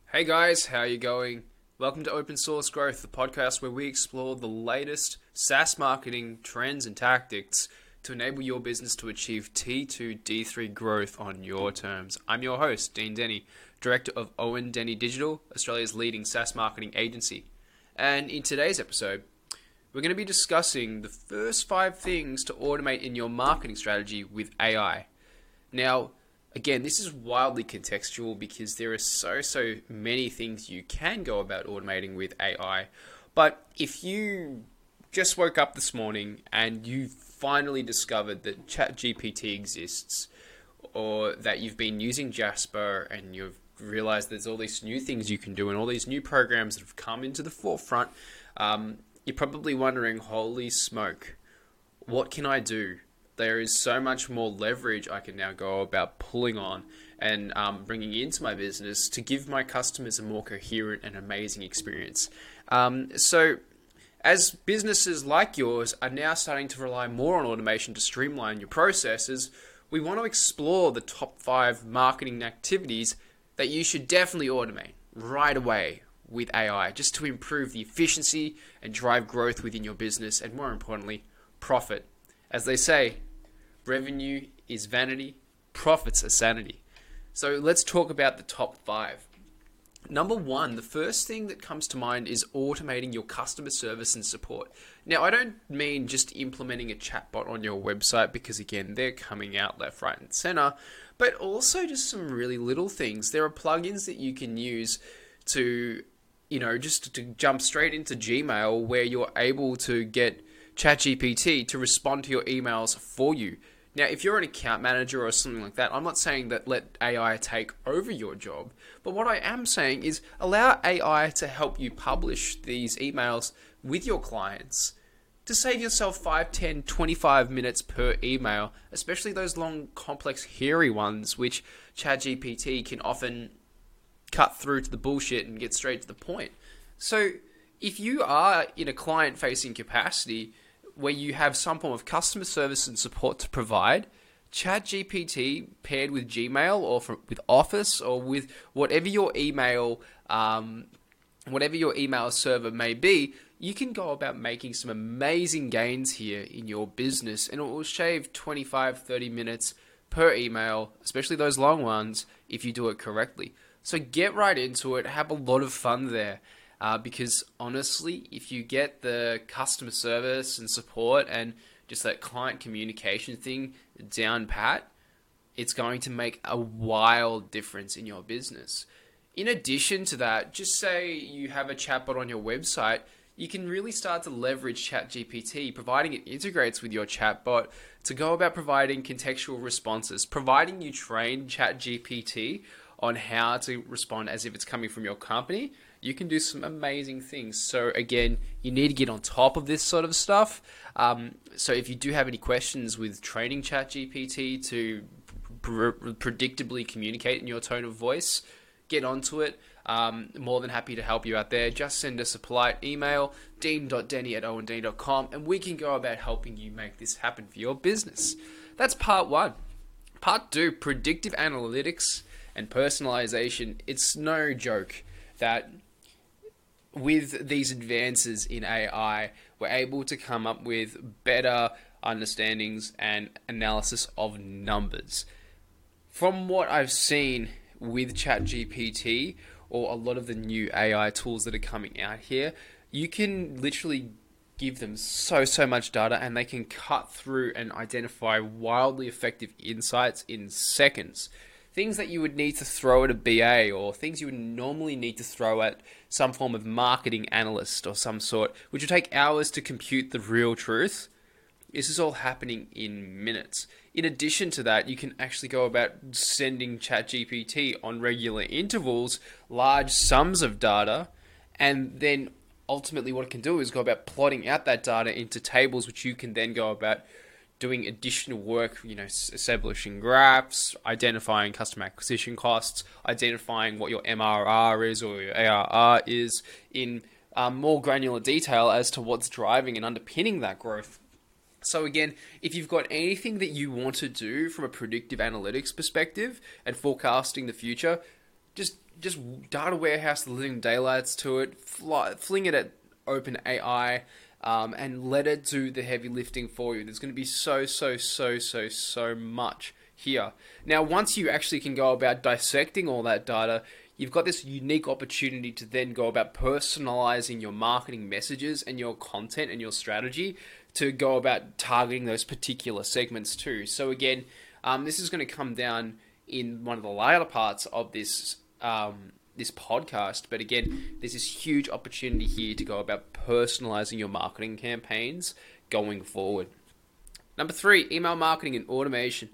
Hey guys, how you going? Welcome to Open Source Growth, the podcast where we explore the latest SaaS marketing trends and tactics to enable your business to achieve T2, D3 growth on your terms. I'm your host, Dean Denny, Director of Owen Denny Digital, Australia's leading SaaS marketing agency. And in today's episode, we're going to be discussing the first 5 things to automate in your marketing strategy with AI. Now, again, this is wildly contextual because there are so many things you can go about automating with AI. But if you just woke up this morning and you finally discovered that ChatGPT exists, or that you've been using Jasper and you've realized there's all these new things you can do and all these new programs that have come into the forefront, you're probably wondering, holy smoke, what can I do? There is so much more leverage I can now go about pulling on and bringing into my business to give my customers a more coherent and amazing experience. So as businesses like yours are now starting to rely more on automation to streamline your processes, we want to explore the top 5 marketing activities that you should definitely automate right away with AI, just to improve the efficiency and drive growth within your business, and more importantly, profit. As they say, revenue is vanity, profits are sanity. So let's talk about the top 5. Number 1, the first thing that comes to mind is automating your customer service and support. Now, I don't mean just implementing a chatbot on your website, because again, they're coming out left, right, and center, but also just some really little things. There are plugins that you can use to, just to jump straight into Gmail, where you're able to get ChatGPT to respond to your emails for you. Now, if you're an account manager or something like that, I'm not saying that let AI take over your job, but what I am saying is allow AI to help you publish these emails with your clients to save yourself 5, 10, 25 minutes per email, especially those long, complex, hairy ones, which ChatGPT can often cut through to the bullshit and get straight to the point. So if you are in a client-facing capacity where you have some form of customer service and support to provide, ChatGPT paired with Gmail or with Office or with whatever your email server may be, you can go about making some amazing gains here in your business, and it will shave 25, 30 minutes per email, especially those long ones, if you do it correctly. So get right into it, have a lot of fun there. Because honestly, if you get the customer service and support and just that client communication thing down pat, it's going to make a wild difference in your business. In addition to that, just say you have a chatbot on your website, you can really start to leverage ChatGPT, providing it integrates with your chatbot to go about providing contextual responses, providing you train ChatGPT on how to respond as if it's coming from your company. You can do some amazing things. So again, you need to get on top of this sort of stuff. So if you do have any questions with training ChatGPT to predictably communicate in your tone of voice, get onto it. More than happy to help you out there. Just send us a polite email, dean.denny@owendenny.com, and we can go about helping you make this happen for your business. That's part 1. Part 2, predictive analytics and personalization. It's no joke that with these advances in AI, we're able to come up with better understandings and analysis of numbers. From what I've seen with ChatGPT or a lot of the new AI tools that are coming out here, you can literally give them so much data and they can cut through and identify wildly effective insights in seconds. Things that you would need to throw at a BA, or things you would normally need to throw at some form of marketing analyst or some sort, which would take hours to compute the real truth. This is all happening in minutes. In addition to that, you can actually go about sending ChatGPT on regular intervals large sums of data, and then ultimately what it can do is go about plotting out that data into tables, which you can then go about doing additional work, establishing graphs, identifying customer acquisition costs, identifying what your MRR is or your ARR is in more granular detail as to what's driving and underpinning that growth. So again, if you've got anything that you want to do from a predictive analytics perspective and forecasting the future, just data warehouse the living daylights to it, fling it at OpenAI, and let it do the heavy lifting for you. There's going to be so much here. Now, once you actually can go about dissecting all that data, you've got this unique opportunity to then go about personalizing your marketing messages and your content and your strategy to go about targeting those particular segments too. So again, this is going to come down in one of the later parts of this this podcast. But again, there's this huge opportunity here to go about personalizing your marketing campaigns going forward. Number 3, email marketing and automation.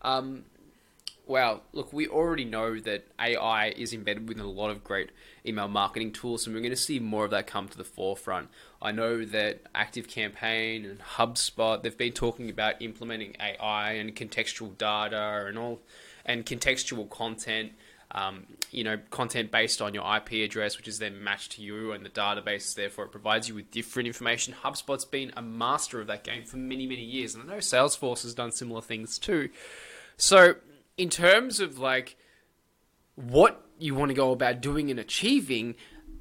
Wow, look, we already know that AI is embedded within a lot of great email marketing tools, and we're going to see more of that come to the forefront. I know that ActiveCampaign and HubSpot, they've been talking about implementing AI and contextual data and contextual content, content based on your IP address, which is then matched to you and the database, therefore it provides you with different information. HubSpot's been a master of that game for many, many years, and I know Salesforce has done similar things too. So, in terms of like what you want to go about doing and achieving,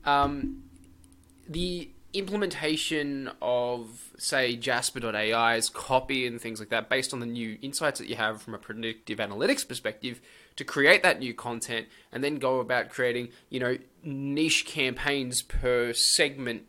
the implementation of, say, Jasper.ai's copy and things like that, based on the new insights that you have from a predictive analytics perspective, to create that new content and then go about creating, niche campaigns per segment,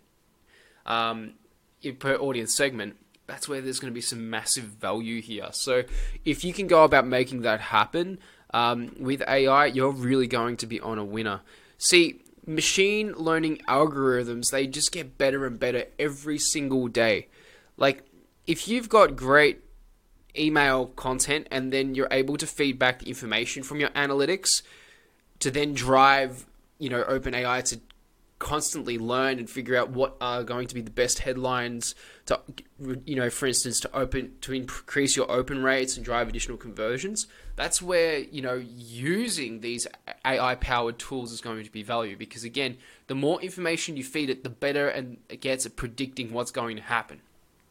per audience segment. That's where there's going to be some massive value here. So if you can go about making that happen with AI, you're really going to be on a winner. See, machine learning algorithms, they just get better and better every single day. Like, if you've got great email content and then you're able to feed back the information from your analytics to then drive, OpenAI to constantly learn and figure out what are going to be the best headlines to, for instance, to increase your open rates and drive additional conversions. That's where, using these AI powered tools is going to be value, because again, the more information you feed it, the better and it gets at predicting what's going to happen.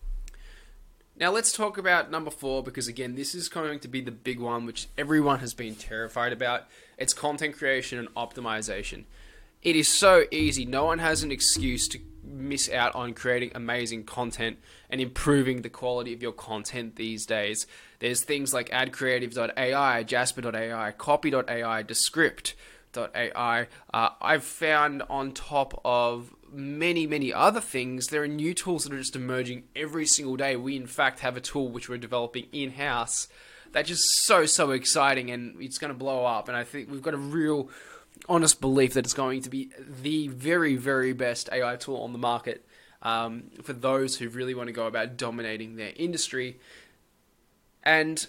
Now let's talk about number 4, because again, this is going to be the big one, which everyone has been terrified about. It's content creation and optimization. It is so easy. No one has an excuse to miss out on creating amazing content and improving the quality of your content these days. There's things like AdCreative.ai, Jasper.ai, Copy.ai, Descript.ai. I've found, on top of many other things, there are new tools that are just emerging every single day. We in fact have a tool which we're developing in-house that's just so exciting, and it's going to blow up. And I think we've got a real honest belief that it's going to be the very best AI tool on the market for those who really want to go about dominating their industry. And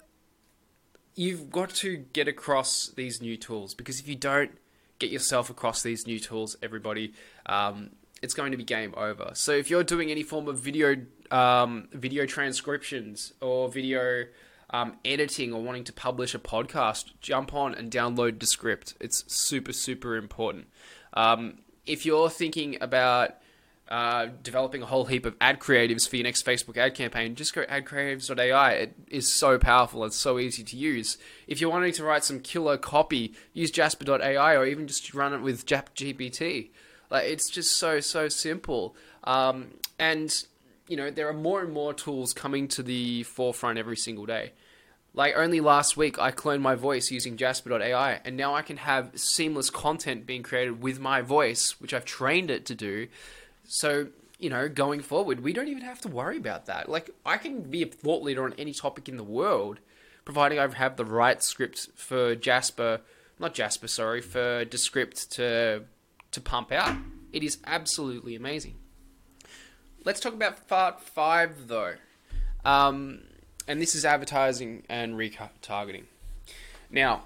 you've got to get across these new tools, because if you don't get yourself across these new tools, everybody, it's going to be game over. So if you're doing any form of video transcriptions or video editing, or wanting to publish a podcast, jump on and download Descript. It's super important. If you're thinking about developing a whole heap of ad creatives for your next Facebook ad campaign, just go adcreatives.ai. It is so powerful. It's so easy to use. If you're wanting to write some killer copy, use Jasper.ai, or even just run it with JapGPT. Like, it's just so simple. And there are more and more tools coming to the forefront every single day. Like, only last week, I cloned my voice using Jasper.ai, and now I can have seamless content being created with my voice, which I've trained it to do. So, going forward, we don't even have to worry about that. Like, I can be a thought leader on any topic in the world, providing I have the right script for for Descript to pump out. It is absolutely amazing. Let's talk about part 5, though. And this is advertising and retargeting. Now,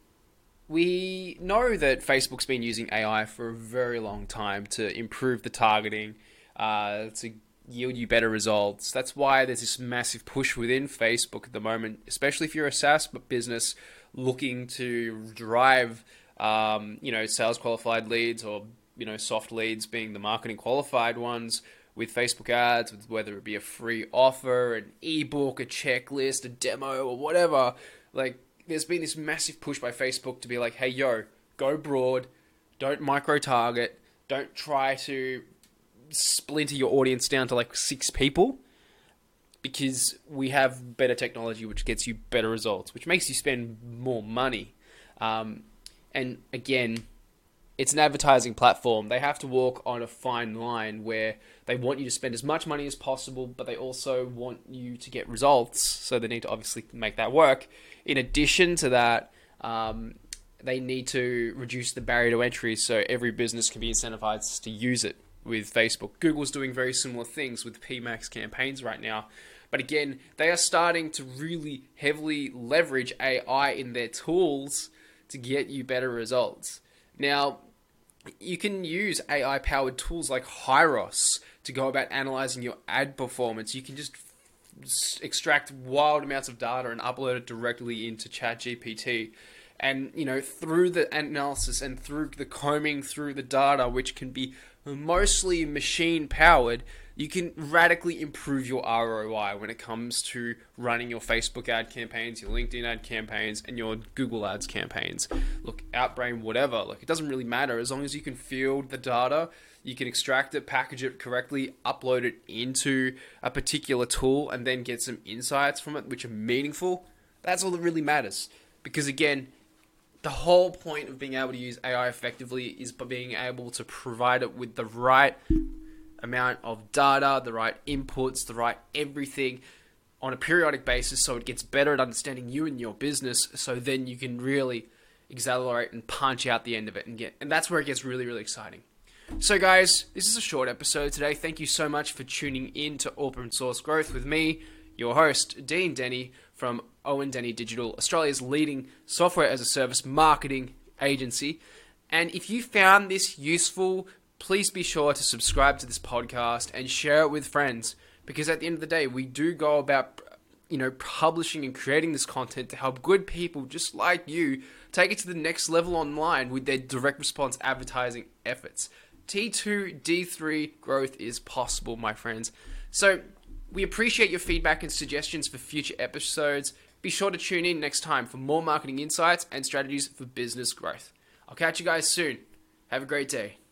we know that Facebook's been using AI for a very long time to improve the targeting, to yield you better results. That's why there's this massive push within Facebook at the moment, especially if you're a SaaS business looking to drive, sales qualified leads, or, soft leads being the marketing qualified ones, with Facebook ads, with whether it be a free offer, an ebook, a checklist, a demo, or whatever. Like, there's been this massive push by Facebook to be like, hey, go broad, don't micro-target, don't try to splinter your audience down to like 6 people, because we have better technology which gets you better results, which makes you spend more money. And again, it's an advertising platform. They have to walk on a fine line where they want you to spend as much money as possible, but they also want you to get results. So they need to obviously make that work. In addition to that, they need to reduce the barrier to entry so every business can be incentivized to use it with Facebook. Google's doing very similar things with PMax campaigns right now. But again, they are starting to really heavily leverage AI in their tools to get you better results. Now, you can use AI-powered tools like Hyros to go about analyzing your ad performance. You can just extract wild amounts of data and upload it directly into ChatGPT. And, through the analysis and through the combing through the data, which can be mostly machine-powered, you can radically improve your ROI when it comes to running your Facebook ad campaigns, your LinkedIn ad campaigns, and your Google ads campaigns. Look, Outbrain, whatever. It doesn't really matter. As long as you can field the data, you can extract it, package it correctly, upload it into a particular tool, and then get some insights from it, which are meaningful. That's all that really matters. Because again, the whole point of being able to use AI effectively is by being able to provide it with the right amount of data, the right inputs, the right everything on a periodic basis, so it gets better at understanding you and your business, so then you can really accelerate and punch out the end of it and that's where it gets really, really exciting. So guys, this is a short episode today. Thank you so much for tuning in to Open Source Growth with me, your host, Dean Denny from Owen Denny Digital, Australia's leading software as a service marketing agency. And if you found this useful, please be sure to subscribe to this podcast and share it with friends, because at the end of the day, we do go about, publishing and creating this content to help good people just like you take it to the next level online with their direct response advertising efforts. T2, D3 growth is possible, my friends. So we appreciate your feedback and suggestions for future episodes. Be sure to tune in next time for more marketing insights and strategies for business growth. I'll catch you guys soon. Have a great day.